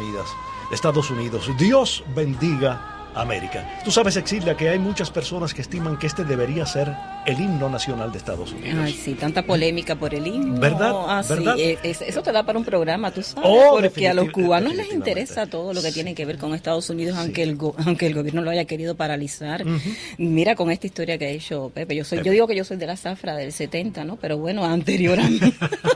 Unidos. Dios bendiga América. Tú sabes, Exilda, que hay muchas personas que estiman que este debería ser el himno nacional de Estados Unidos. Ay, sí, tanta polémica por el himno. ¿Verdad? ¿Verdad? Sí, eso te da para un programa, tú sabes, porque a los cubanos les interesa todo lo que tiene que ver con Estados Unidos, aunque el gobierno lo haya querido paralizar. Mira, con esta historia que ha hecho Pepe, yo digo que yo soy de la zafra del 70, ¿no? Pero bueno, anterior a mí.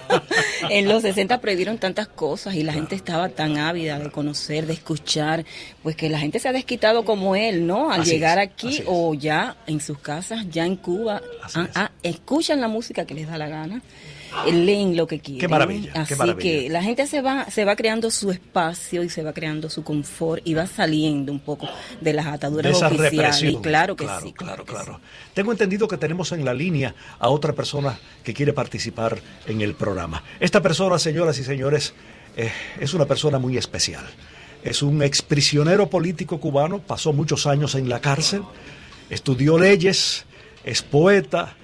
En los 60 prohibieron tantas cosas y la gente estaba tan ávida de conocer, de escuchar, pues que la gente se ha desquitado como él, ¿no? Al llegar aquí o ya en sus casas, ya en Cuba, escuchan la música que les da la gana, leen lo que quieren. Qué maravilla. Así que la gente se va creando su espacio y se va creando su confort y va saliendo un poco de las ataduras de esa oficiales. Represión. Claro que sí. Claro. Tengo entendido que tenemos en la línea a otra persona que quiere participar en el programa. Esta persona, señoras y señores, es una persona muy especial. Es un exprisionero político cubano, pasó muchos años en la cárcel, estudió leyes, es poeta,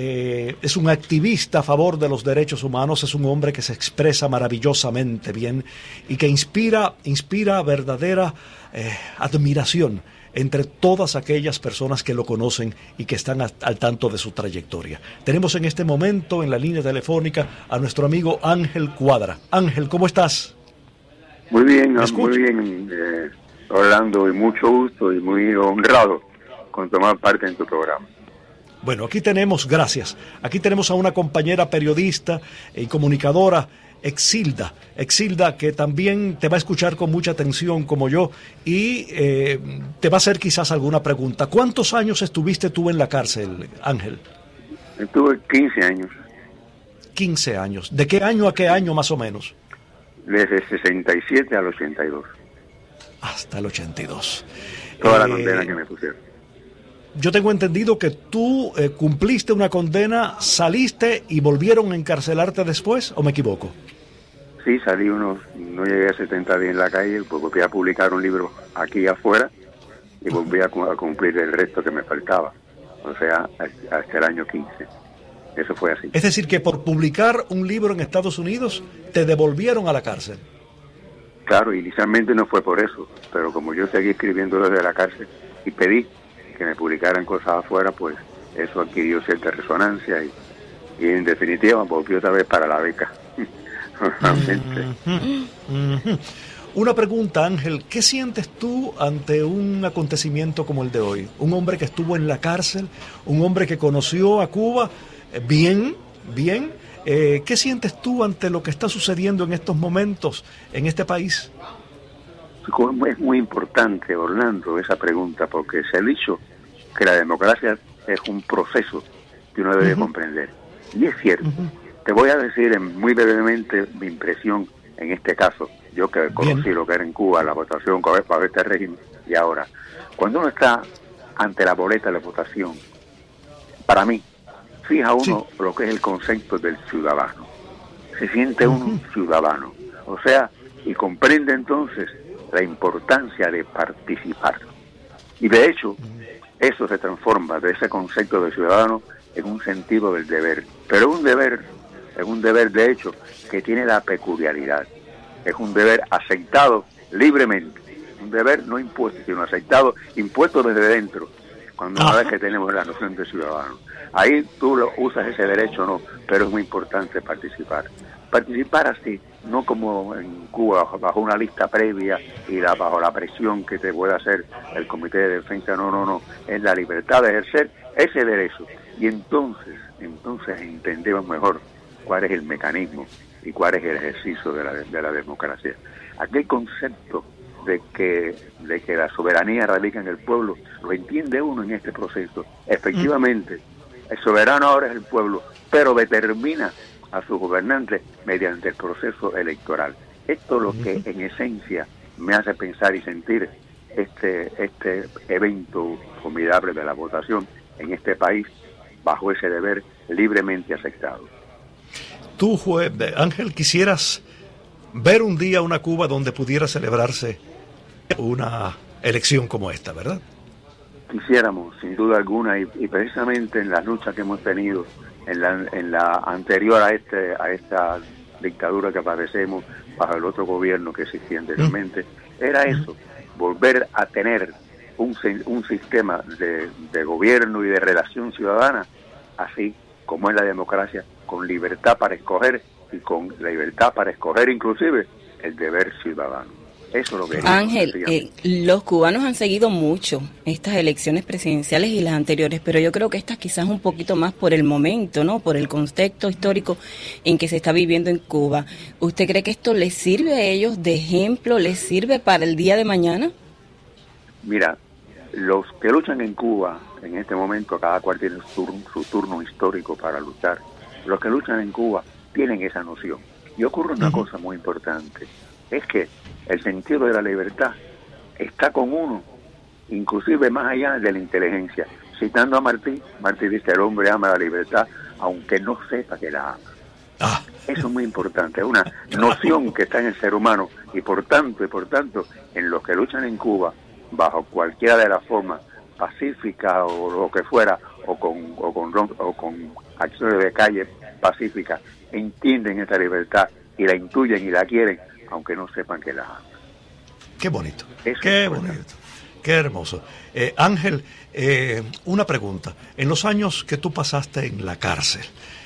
es un activista a favor de los derechos humanos, es un hombre que se expresa maravillosamente bien y que inspira verdadera admiración entre todas aquellas personas que lo conocen y que están al tanto de su trayectoria. Tenemos en este momento en la línea telefónica a nuestro amigo Ángel Cuadra. Ángel, ¿cómo estás? Muy bien, Orlando, y mucho gusto y muy honrado con tomar parte en tu programa. Bueno, aquí tenemos a una compañera periodista y comunicadora, Exilda, que también te va a escuchar con mucha atención como yo y te va a hacer quizás alguna pregunta. ¿Cuántos años estuviste tú en la cárcel, Ángel? Estuve 15 años. 15 años. ¿De qué año a qué año más o menos? Desde 67 al 82. Hasta el 82. Toda la condena que me pusieron. Yo tengo entendido que tú cumpliste una condena, saliste y volvieron a encarcelarte después, ¿o me equivoco? Sí, no llegué a 70 días en la calle, pues volví a publicar un libro aquí afuera y volví a cumplir el resto que me faltaba, o sea, hasta el año 15. Eso fue así. Es decir, que por publicar un libro en Estados Unidos te devolvieron a la cárcel. Claro, inicialmente no fue por eso, pero como yo seguí escribiendo desde la cárcel y pedí que me publicaran cosas afuera, pues eso adquirió cierta resonancia y en definitiva volvió otra vez para la beca. Una pregunta, Ángel, ¿qué sientes tú ante un acontecimiento como el de hoy? Un hombre que estuvo en la cárcel, un hombre que conoció a Cuba bien. ¿Qué sientes tú ante lo que está sucediendo en estos momentos en este país? Es muy importante, Orlando, esa pregunta, porque se ha dicho que la democracia es un proceso que uno debe comprender. Y es cierto. Te voy a decir muy brevemente mi impresión en este caso. Yo que conocí lo que era en Cuba, la votación para este régimen, y ahora, cuando uno está ante la boleta de la votación, para mí, fija uno lo que es el concepto del ciudadano. Se siente uno ciudadano. O sea, y comprende entonces la importancia de participar. Y de hecho, eso se transforma de ese concepto de ciudadano en un sentido del deber. Pero es un deber de hecho que tiene la peculiaridad. Es un deber aceptado libremente. Un deber no impuesto, sino aceptado, impuesto desde dentro. Cuando una vez que tenemos la noción de ciudadano. Ahí tú usas ese derecho o no, pero es muy importante participar. Participar así, no como en Cuba, bajo una lista previa y bajo la presión que te puede hacer el Comité de Defensa, no, es la libertad de ejercer ese derecho. Y entonces entendemos mejor cuál es el mecanismo y cuál es el ejercicio de la democracia. Aquel concepto de que la soberanía radica en el pueblo, lo entiende uno en este proceso. Efectivamente, el soberano ahora es el pueblo, pero determina a sus gobernantes mediante el proceso electoral. Esto es lo que en esencia me hace pensar y sentir este evento formidable de la votación en este país bajo ese deber libremente aceptado. Tú, Ángel, quisieras ver un día una Cuba donde pudiera celebrarse una elección como esta, ¿verdad? Quisiéramos, sin duda alguna, y precisamente en las luchas que hemos tenido en la anterior a esta dictadura que padecemos bajo el otro gobierno que existía anteriormente, era eso, volver a tener un sistema de gobierno y de relación ciudadana, así como es la democracia, con libertad para escoger y con la libertad para escoger inclusive el deber ciudadano. Eso es lo que Ángel, los cubanos han seguido mucho estas elecciones presidenciales y las anteriores, pero yo creo que estas quizás un poquito más por el momento, ¿no? Por el contexto histórico en que se está viviendo en Cuba. ¿Usted cree que esto les sirve a ellos de ejemplo, les sirve para el día de mañana? Mira, los que luchan en Cuba, en este momento cada cual tiene su turno histórico para luchar. Los que luchan en Cuba tienen esa noción. Y ocurre una cosa muy importante, es que el sentido de la libertad está con uno, inclusive más allá de la inteligencia. Citando a Martí dice: el hombre ama la libertad aunque no sepa que la ama. Eso es muy importante, es una noción que está en el ser humano y por tanto en los que luchan en Cuba bajo cualquiera de las formas pacíficas o lo que fuera o con acciones de calle pacíficas, entienden esta libertad y la intuyen y la quieren aunque no sepan que la aman. Qué bonito, eso qué bonito, qué hermoso. Ángel, una pregunta. En los años que tú pasaste en la cárcel,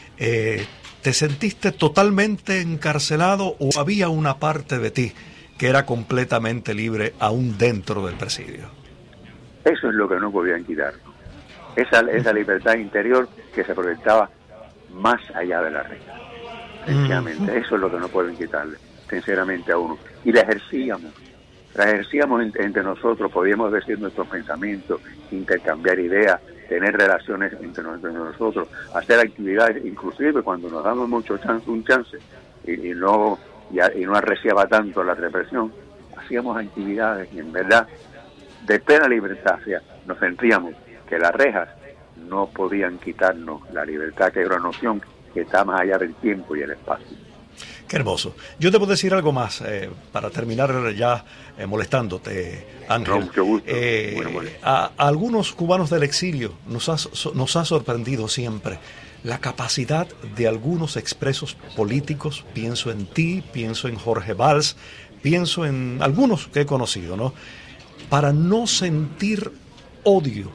¿te sentiste totalmente encarcelado o había una parte de ti que era completamente libre aún dentro del presidio? Eso es lo que no podían quitar. Esa libertad interior que se proyectaba más allá de la regla. Sencillamente, eso es lo que no pueden quitarle, sinceramente, a uno. Y la ejercíamos entre nosotros, podíamos decir nuestros pensamientos, intercambiar ideas, tener relaciones entre nosotros, hacer actividades, inclusive cuando nos damos un chance y no arreciaba tanto la represión, hacíamos actividades y en verdad de plena libertad, o sea, nos sentíamos que las rejas no podían quitarnos la libertad, que era una noción que está más allá del tiempo y el espacio. Qué hermoso. Yo debo decir algo más para terminar ya molestándote, Ángel. No, mucho gusto. A algunos cubanos del exilio nos ha sorprendido siempre la capacidad de algunos expresos políticos. Pienso en ti, pienso en Jorge Valls, pienso en algunos que he conocido, ¿no? Para no sentir odio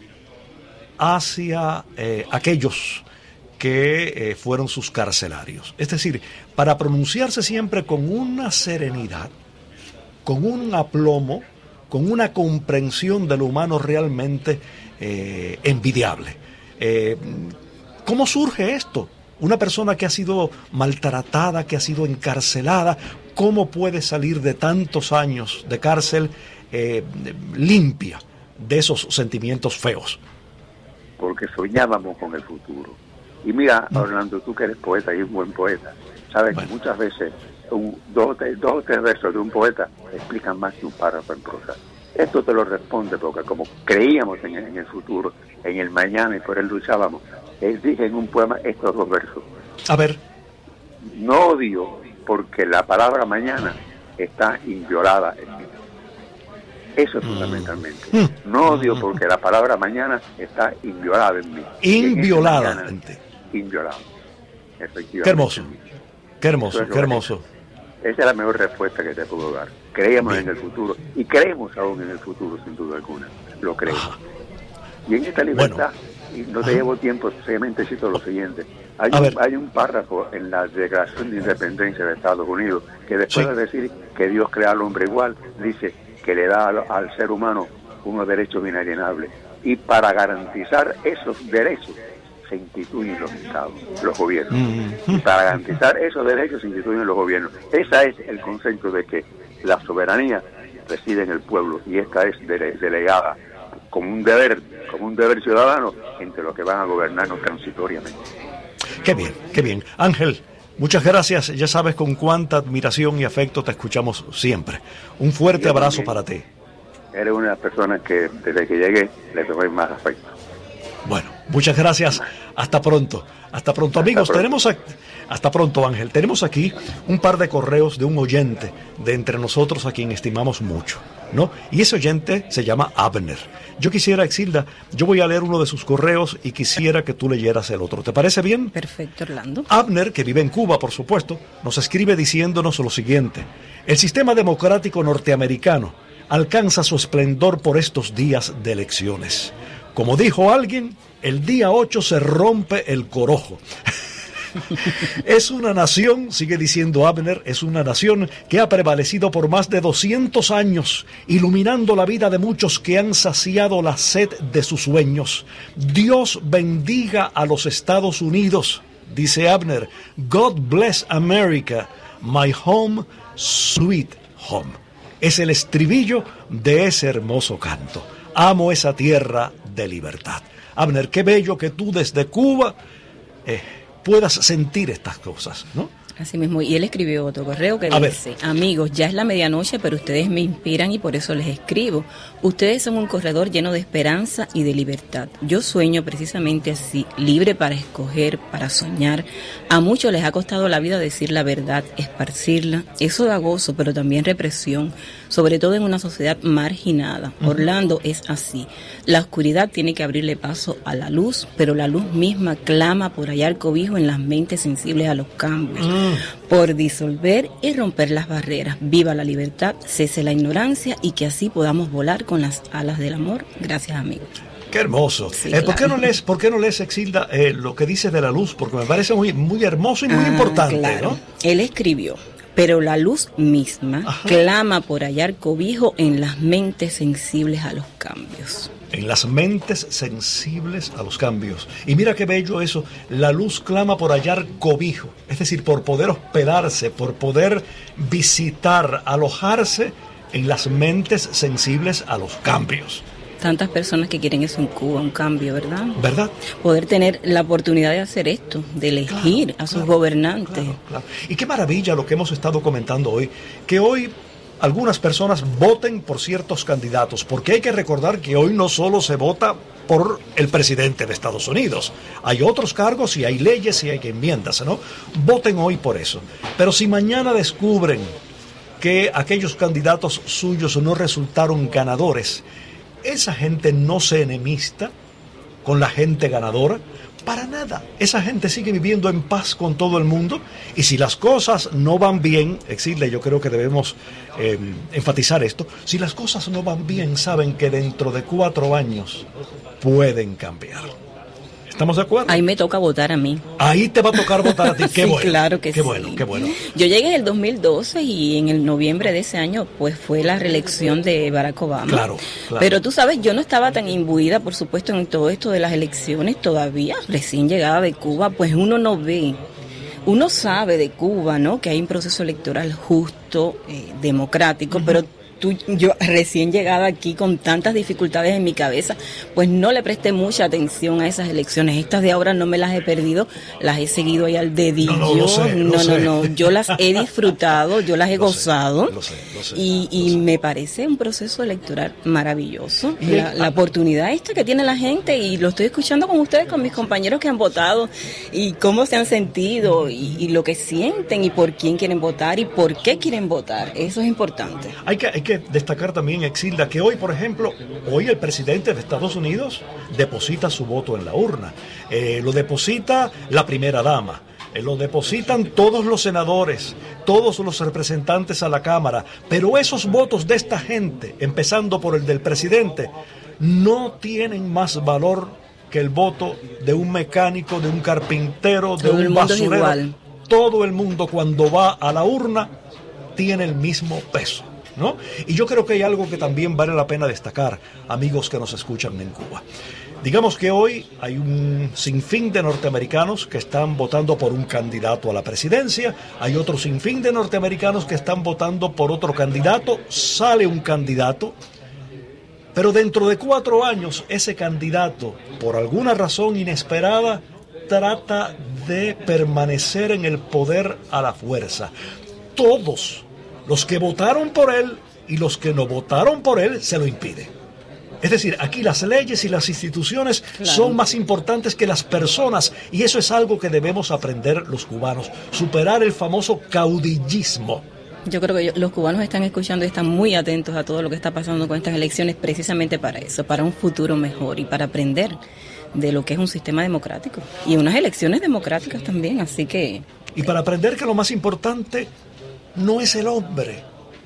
hacia aquellos que fueron sus carcelarios. Es decir, para pronunciarse siempre con una serenidad, con un aplomo, con una comprensión de lo humano realmente envidiable. ¿Cómo surge esto? Una persona que ha sido maltratada, que ha sido encarcelada, ¿cómo puede salir de tantos años de cárcel limpia de esos sentimientos feos? Porque soñábamos con el futuro. Y mira, Orlando, tú que eres poeta y un buen poeta, sabes que muchas veces dos o tres versos de un poeta explican más que un párrafo en prosa. Esto te lo responde porque como creíamos en el futuro, en el mañana y por él luchábamos, dije en un poema estos dos versos. A ver. No odio porque la palabra mañana está inviolada en mí. Eso es fundamentalmente. No odio porque la palabra mañana está inviolada en mí. Inviolada. Inviolada. Efectivamente. Qué hermoso. Qué hermoso, qué hermoso. Esa es la mejor respuesta que te puedo dar. Creíamos en el futuro y creemos aún en el futuro, sin duda alguna. Lo creemos. Y en esta libertad, y no te llevo tiempo, sencillamente cito lo siguiente. Hay un párrafo en la Declaración de Independencia de Estados Unidos que después de decir que Dios crea al hombre igual, dice que le da al ser humano unos derechos inalienables. Y para garantizar esos derechos se instituyen los estados, los gobiernos. Y para garantizar esos derechos se instituyen los gobiernos. Ese es el concepto de que la soberanía reside en el pueblo y esta es delegada como un deber ciudadano entre los que van a gobernarnos transitoriamente. Qué bien, qué bien. Ángel, muchas gracias. Ya sabes con cuánta admiración y afecto te escuchamos siempre. Un fuerte abrazo para ti. Eres una de las personas que desde que llegué le doy más afecto. Bueno, muchas gracias. Hasta pronto. Hasta pronto, amigos. Hasta pronto, Ángel. Tenemos aquí un par de correos de un oyente de entre nosotros a quien estimamos mucho, ¿no? Y ese oyente se llama Abner. Yo quisiera, Exilda, yo voy a leer uno de sus correos y quisiera que tú leyeras el otro. ¿Te parece bien? Perfecto, Orlando. Abner, que vive en Cuba, por supuesto, nos escribe diciéndonos lo siguiente. El sistema democrático norteamericano alcanza su esplendor por estos días de elecciones. Como dijo alguien, el día 8 se rompe el corojo. Es una nación, sigue diciendo Abner, es una nación que ha prevalecido por más de 200 años, iluminando la vida de muchos que han saciado la sed de sus sueños. Dios bendiga a los Estados Unidos, dice Abner. God bless America, my home, sweet home. Es el estribillo de ese hermoso canto. Amo esa tierra de libertad. Abner, qué bello que tú desde Cuba puedas sentir estas cosas, ¿no? Así mismo, y él escribió otro correo que dice: amigos, ya es la medianoche, pero ustedes me inspiran y por eso les escribo. Ustedes son un corredor lleno de esperanza y de libertad. Yo sueño precisamente así, libre para escoger, para soñar. A muchos les ha costado la vida decir la verdad, esparcirla. Eso da gozo, pero también represión, sobre todo en una sociedad marginada. Orlando es así. La oscuridad tiene que abrirle paso a la luz, pero la luz misma clama por hallar cobijo en las mentes sensibles a los cambios. Por disolver y romper las barreras. Viva la libertad, cese la ignorancia y que así podamos volar con las alas del amor. Gracias, amigos. Qué hermoso. Sí, ¿Por qué no lees, Exilda, lo que dices de la luz? Porque me parece muy, muy hermoso y muy importante, claro. ¿No? Él escribió: pero la luz misma clama por hallar cobijo en las mentes sensibles a los cambios. En las mentes sensibles a los cambios. Y mira qué bello eso, la luz clama por hallar cobijo, es decir, por poder hospedarse, por poder visitar, alojarse en las mentes sensibles a los cambios. Tantas personas que quieren eso en Cuba, un cambio, ¿verdad? ¿Verdad? Poder tener la oportunidad de hacer esto, de elegir a sus gobernantes. Claro. Y qué maravilla lo que hemos estado comentando hoy, que hoy algunas personas voten por ciertos candidatos, porque hay que recordar que hoy no solo se vota por el presidente de Estados Unidos, hay otros cargos y hay leyes y hay enmiendas, ¿no? Voten hoy por eso. Pero si mañana descubren que aquellos candidatos suyos no resultaron ganadores, esa gente no se enemista con la gente ganadora, para nada. Esa gente sigue viviendo en paz con todo el mundo y si las cosas no van bien, Exilda, yo creo que debemos enfatizar esto, si las cosas no van bien, saben que dentro de 4 años pueden cambiar. ¿Estamos de acuerdo? Ahí me toca votar a mí. Ahí te va a tocar votar a ti. Qué sí, bueno. Claro que qué sí. Bueno, qué bueno. Yo llegué en el 2012 y en el noviembre de ese año pues fue la reelección de Barack Obama. Claro. Pero tú sabes, yo no estaba tan imbuida, por supuesto, en todo esto de las elecciones todavía. Recién llegada de Cuba, pues uno no ve. Uno sabe de Cuba, ¿no? Que hay un proceso electoral justo, democrático, pero yo recién llegada aquí con tantas dificultades en mi cabeza, pues no le presté mucha atención a esas elecciones. Estas de ahora no me las he perdido, las he seguido ahí al dedillo. No, yo las he disfrutado, yo las he gozado. Lo sé. Y me parece un proceso electoral maravilloso. La oportunidad esta que tiene la gente, y lo estoy escuchando con ustedes, con mis compañeros que han votado, y cómo se han sentido, y lo que sienten, y por quién quieren votar, y por qué quieren votar. Eso es importante. Hay que destacar también, Exilda, que hoy, por ejemplo, el presidente de Estados Unidos deposita su voto en la urna. Lo deposita la primera dama. Lo depositan todos los senadores, todos los representantes a la Cámara, pero esos votos de esta gente, empezando por el del presidente, no tienen más valor que el voto de un mecánico, de un carpintero, de un basurero. Todo el mundo, cuando va a la urna, tiene el mismo peso, ¿no? Y yo creo que hay algo que también vale la pena destacar, amigos que nos escuchan en Cuba. Digamos que hoy hay un sinfín de norteamericanos que están votando por un candidato a la presidencia, hay otro sinfín de norteamericanos que están votando por otro candidato, sale un candidato, pero dentro de 4 años ese candidato, por alguna razón inesperada, trata de permanecer en el poder a la fuerza. Todos los que votaron por él y los que no votaron por él se lo impiden. Es decir, aquí las leyes y las instituciones son más importantes que las personas, y eso es algo que debemos aprender los cubanos, superar el famoso caudillismo. Yo creo que los cubanos están escuchando y están muy atentos a todo lo que está pasando con estas elecciones, precisamente para eso, para un futuro mejor y para aprender de lo que es un sistema democrático y unas elecciones democráticas también, así que... Y para aprender que lo más importante no es el hombre,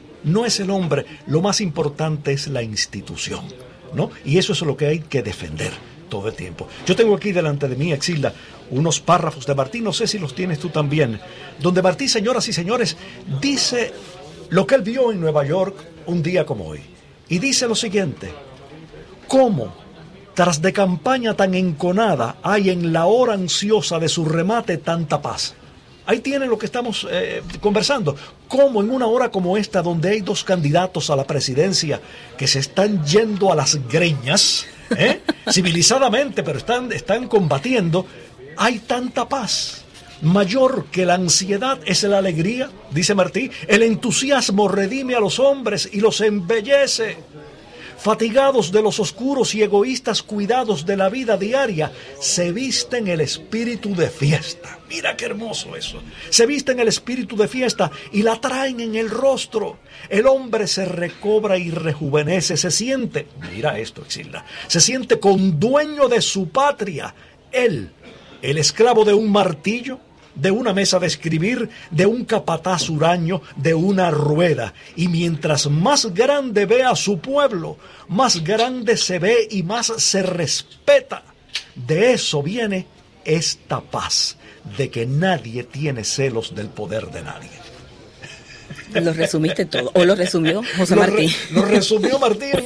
lo más importante es la institución, ¿no? Y eso es lo que hay que defender todo el tiempo. Yo tengo aquí delante de mí, Exilda, unos párrafos de Martí, no sé si los tienes tú también, donde Martí, señoras y señores, dice lo que él vio en Nueva York un día como hoy. Y dice lo siguiente: ¿cómo, tras de campaña tan enconada, hay en la hora ansiosa de su remate tanta paz? Ahí tienen lo que estamos conversando. ¿Cómo en una hora como esta, donde hay 2 candidatos a la presidencia que se están yendo a las greñas, civilizadamente, pero están combatiendo, hay tanta paz? Mayor que la ansiedad es la alegría, dice Martí. El entusiasmo redime a los hombres y los embellece. Fatigados de los oscuros y egoístas cuidados de la vida diaria, se visten el espíritu de fiesta. Mira qué hermoso eso. Se visten el espíritu de fiesta y la traen en el rostro. El hombre se recobra y rejuvenece, se siente, mira esto, Exilda, se siente condueño de su patria. Él, el esclavo de un martillo, de una mesa de escribir, de un capataz huraño, de una rueda. Y mientras más grande ve a su pueblo, más grande se ve y más se respeta. De eso viene esta paz, de que nadie tiene celos del poder de nadie. Lo resumiste todo, o lo resumió José Martí. Lo resumió Martí en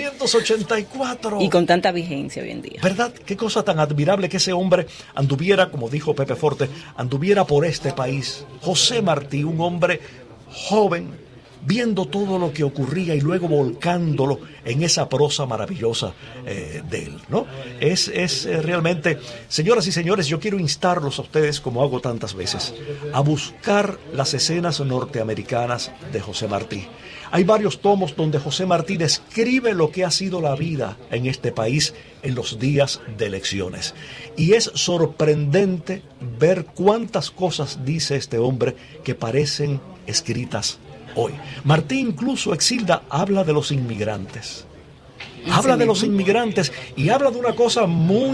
1884. Y con tanta vigencia hoy en día. ¿Verdad? Qué cosa tan admirable que ese hombre anduviera, como dijo Pepe Forte, anduviera por este país. José Martí, un hombre joven, viendo todo lo que ocurría y luego volcándolo en esa prosa maravillosa de él, ¿no? Es realmente, señoras y señores, yo quiero instarlos a ustedes, como hago tantas veces, a buscar las escenas norteamericanas de José Martí. Hay varios tomos donde José Martí describe lo que ha sido la vida en este país en los días de elecciones. Y es sorprendente ver cuántas cosas dice este hombre que parecen escritas hoy. Martí incluso, Exilda, habla de los inmigrantes. Habla de los inmigrantes y habla de una cosa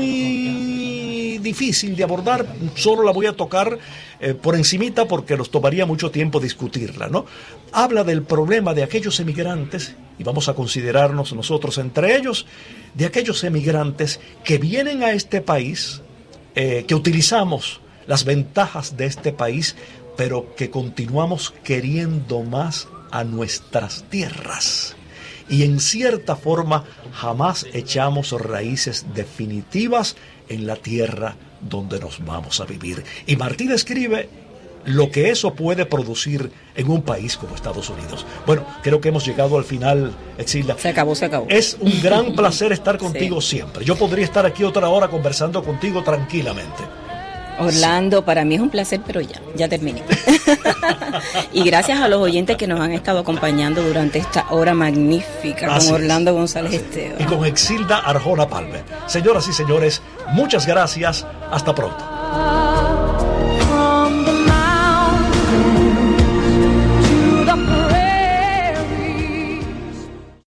muy difícil de abordar. Solo la voy a tocar por encimita porque nos tomaría mucho tiempo discutirla, ¿no? Habla del problema de aquellos emigrantes, y vamos a considerarnos nosotros entre ellos, de aquellos emigrantes que vienen a este país, que utilizamos las ventajas de este país, pero que continuamos queriendo más a nuestras tierras. Y en cierta forma jamás echamos raíces definitivas en la tierra donde nos vamos a vivir. Y Martí describe lo que eso puede producir en un país como Estados Unidos. Bueno, creo que hemos llegado al final, Exilda. Se acabó. Es un gran placer estar contigo Sí. siempre. Yo podría estar aquí otra hora conversando contigo tranquilamente. Orlando, para mí es un placer, pero ya terminé. Y gracias a los oyentes que nos han estado acompañando durante esta hora magnífica Así con es. Orlando González Y Esteban. con Exilda Arjona Palme. Señoras y señores, muchas gracias. Hasta pronto.